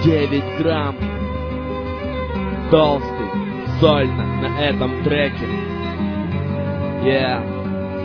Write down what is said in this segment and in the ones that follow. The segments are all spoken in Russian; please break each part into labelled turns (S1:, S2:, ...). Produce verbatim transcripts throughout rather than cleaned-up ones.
S1: девять грамм. Толстый, сольно на этом треке. Yeah.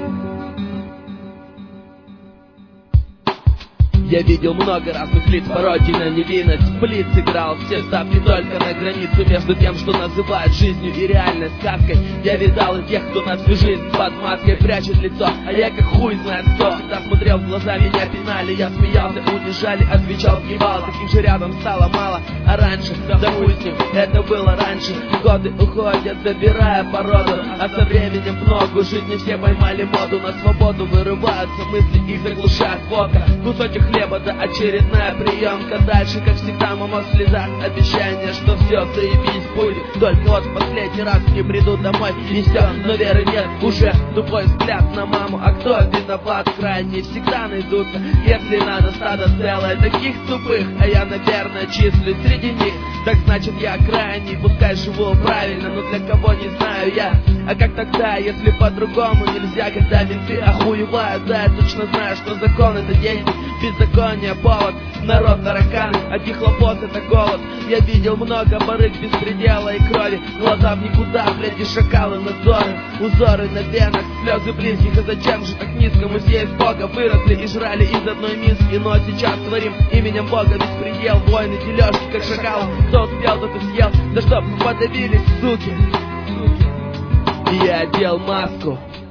S1: Я видел много разных лиц, пародий на невинность. Блиц играл все ставки только на границу между тем, что называют жизнью и реальной сказкой. Я видал и тех, кто на всю жизнь под маской прячет лицо, а я как хуй знает кто. Всегда смотрел в глаза, меня пинали, я смеялся, унижали, отвечал, сгибал. Таких же рядом стало мало, а раньше, допустим, это было раньше. Годы уходят, забирая породу, а со временем в ногу жить не все поймали моду. На свободу вырываются мысли, их заглушает водка. Кусочек хлеба да очередная приемка. Дальше, как всегда, мама в слезах. Обещание, что все заебись будет. Только вот в последний раз не приду домой и все, но веры нет уже. Тупой взгляд на маму, а кто виноват? Крайне всегда найдутся, если надо, стадо целое таких тупых, а я, наверное, числюсь среди них. Так значит, я крайний, пускай живу правильно, но для кого не знаю я. А как тогда, если по-другому нельзя, когда менты охуевают? Да, я точно знаю, что закон — это деньги, беззаконие — повод, народ — тараканы, одни хлопот — это голод. Я видел много барыг, беспредела и крови, глаза в никуда, блядь, и шакалы надзоры, узоры на венах, слезы близких. И зачем же так низко мы все из Бога выросли и жрали из одной миски? Но сейчас творим именем Бога беспредел, войны, дележки, как шакалы. Кто успел, тот и съел, да чтоб мы подавились, суки. И я одел маску.